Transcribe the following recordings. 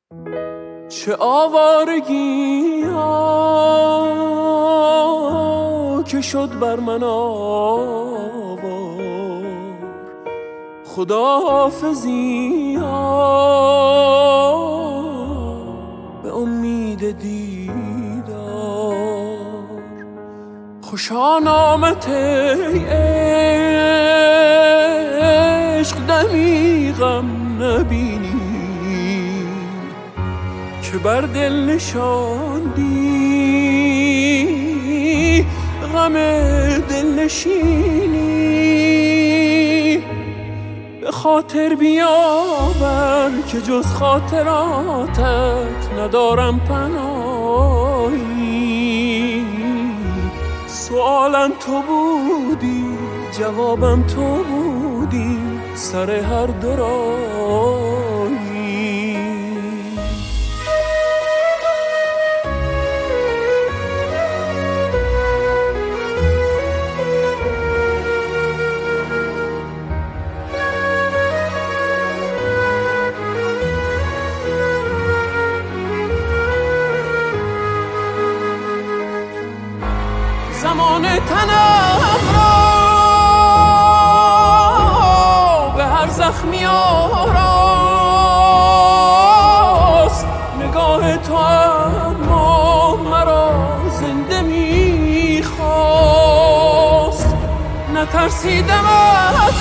چه آوارگی ها که شد بر من آوار، خداحافظی ها به امید دیدار. خوشا نامت ای عشق دمی غم نبینی که بر دل نشاندی غم دل نشینی. به خاطر بیاور که جز خاطراتت ندارم پناهی. سوالم تو بودی جوابم تو بودی سر هر دو راهی. زمان تنم را به هر زخمی آراست، نگاه تو اما مرا زنده میخواست. نترسیدم از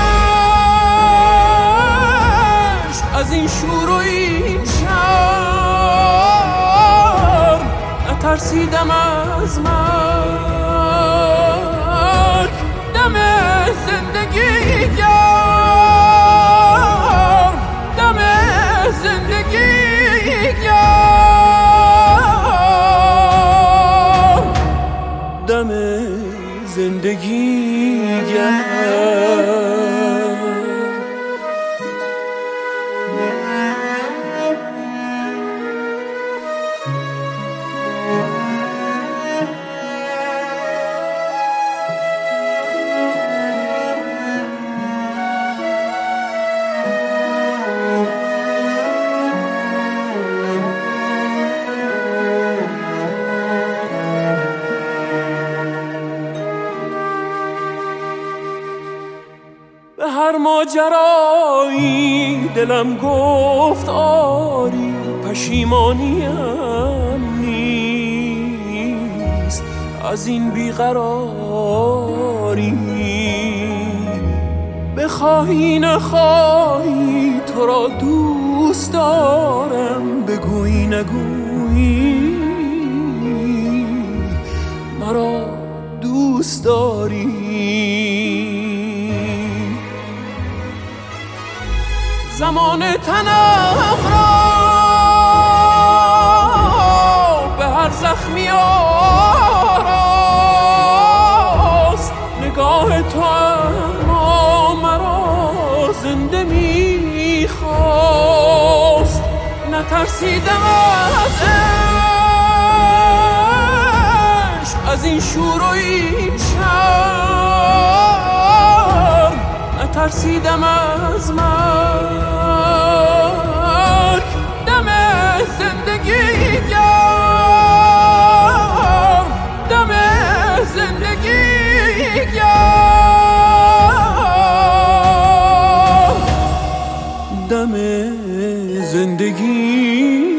عشق، از این شور و این شرم، نترسیدم از مرگ. دم زندگی گرم، دم زندگی گرم، دم زندگی گرم. به هر ماجرایی دلم گفت آری، پشیمانیم نیست از این بیقراری. بخواهی نخواهی تو را دوست دارم، بگویی نگویی مرا دوست داری. زمان تنم را به هر زخمی آراست، نگاه تو اما مرا زنده میخواست. نترسیدم از عشق، از این شور و این شرم، نترسیدم از مرگ. دم زندگی گرم، دم زندگی گرم، دم زندگی